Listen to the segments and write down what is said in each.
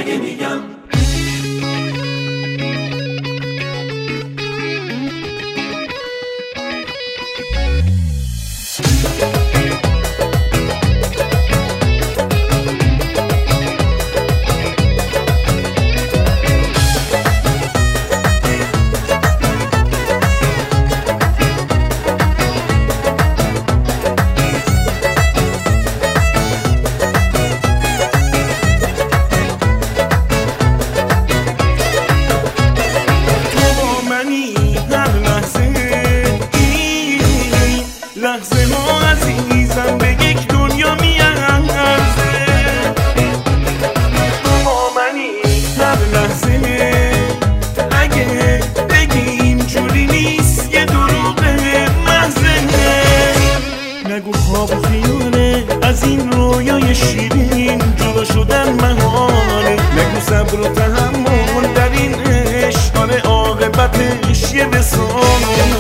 اگه میگم لحظه ما عزیزم به یک دنیا میارزه با منی هر لحظه اگه بگیم جوری نیست یه دروغه محضه نگو خواب و خیاله از این رویای شیرین جدا شدن محاله نگو صبر و تحمل در این عشق آره عاقبتش یه وصاله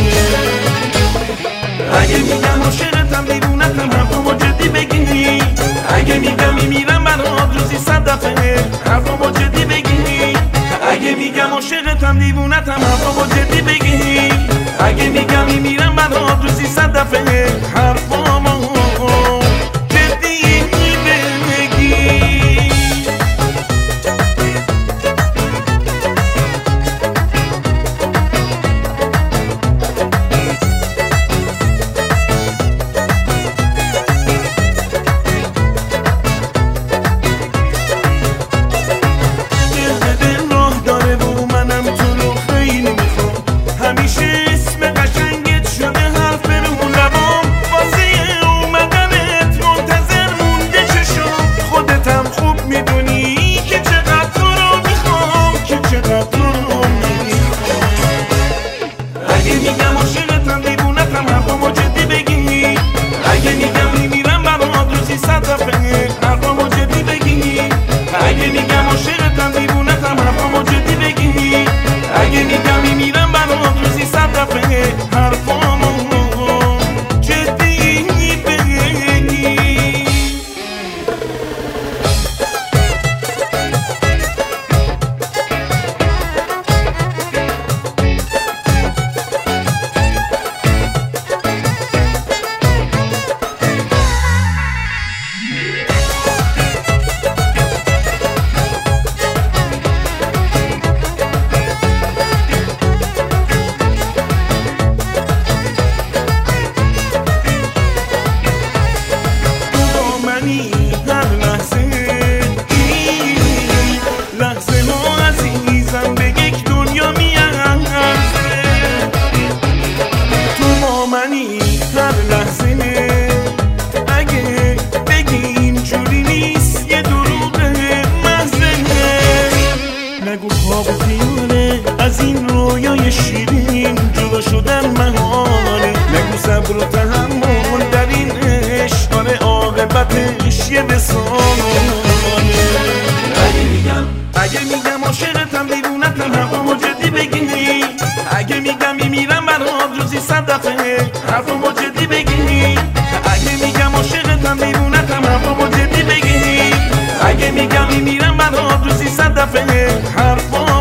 اگه میگم عاشقتم دیوونتم حرفمو جدی بگی اگه میگم میمیرم برات روزی 100 دفعه حرفمو جدی بگی اگه میگم عاشقتم دیوونتم حرفمو جدی بگی اگه میگم میمیرم برات روزی 100 دفعه حرفمو جدی بگی اگه میگم عاشقتم دیوونتم حرفمو جدی بگی اگه میگم میمیرم برات روزی 100 دفعه حرفمو جدی بگی هر لحظه ما عزیزم به یک دنیا میارزه تو با منی هر لحظه اگه بگیم جوری نیست یه دروغه محضه نگو خواب و خیاله از این رویای شیرین جدا شدن محاله نگو صبر و تحمل در این عشق آره عاقبتش یه وصاله اگه میگم عاشقتم دیوونتم حرفمو جدی بگی اگه میگم میمیرم برات روزی 100 دفعه حرفمو جدی بگی اگه میگم عاشقتم دیوونتم حرفمو جدی بگی اگه میگم میمیرم برات روزی 100 دفعه حرفمو